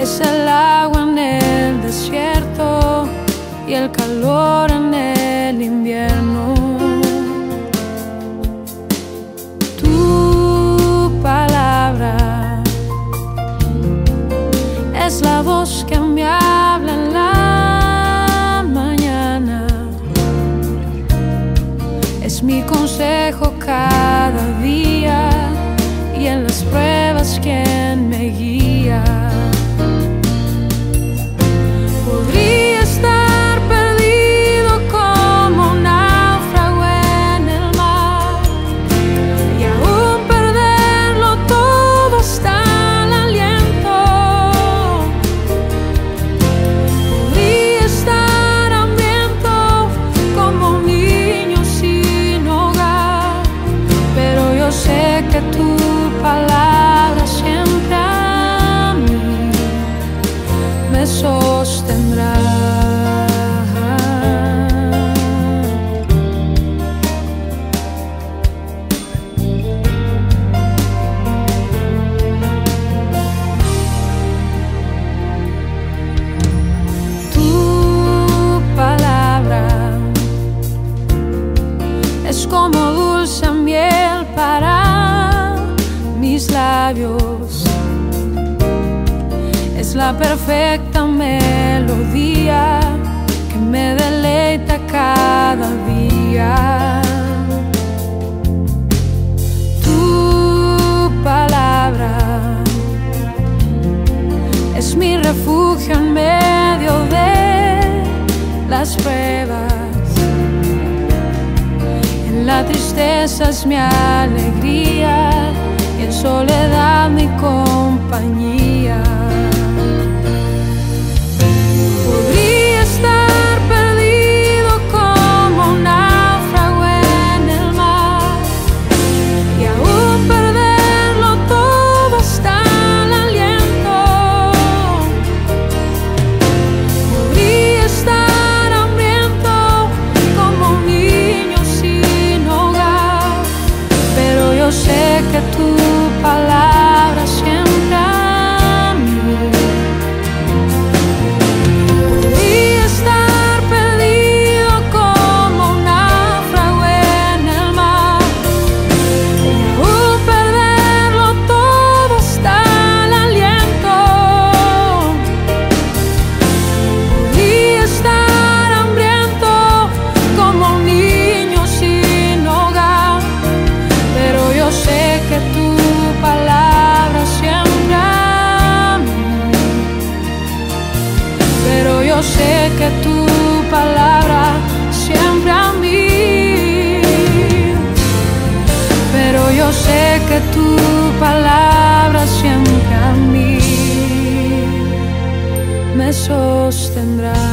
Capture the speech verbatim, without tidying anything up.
Es el agua en el desierto y el calor en el invierno. Tu palabra es la voz que me habla en la mañana. Es mi consejo cada día y en las pruebas quien me guía. Podría estar perdido como un náufrago en el mar y aún perderlo todo hasta el aliento. Podría estar hambriento como un niño sin hogar, pero yo sé que tu palabra siempre a mí me sostendrá. Tu palabra es como dulce miel para mis labios, es la perfecta melodía que me deleita cada día. Tu palabra es mi refugio en medio de las pruebas, en la tristeza es mi alegría y en soledad mi compañía. Podría estar perdido como un náufrago en el mar y aún perderlo todo hasta el aliento. Podría estar hambriento como un niño sin hogar, pero yo sé que tu palabra siempre a mí. Podría estar perdido como un náufrago en el mar y aún perderlo todo hasta el aliento. Podría estar hambriento como un niño sin hogar, pero yo sé que tu palabra siempre a mí. Pero yo sé que tu palabra siempre a mí. Pero yo sé que tu palabra siempre a mí me sostendrá.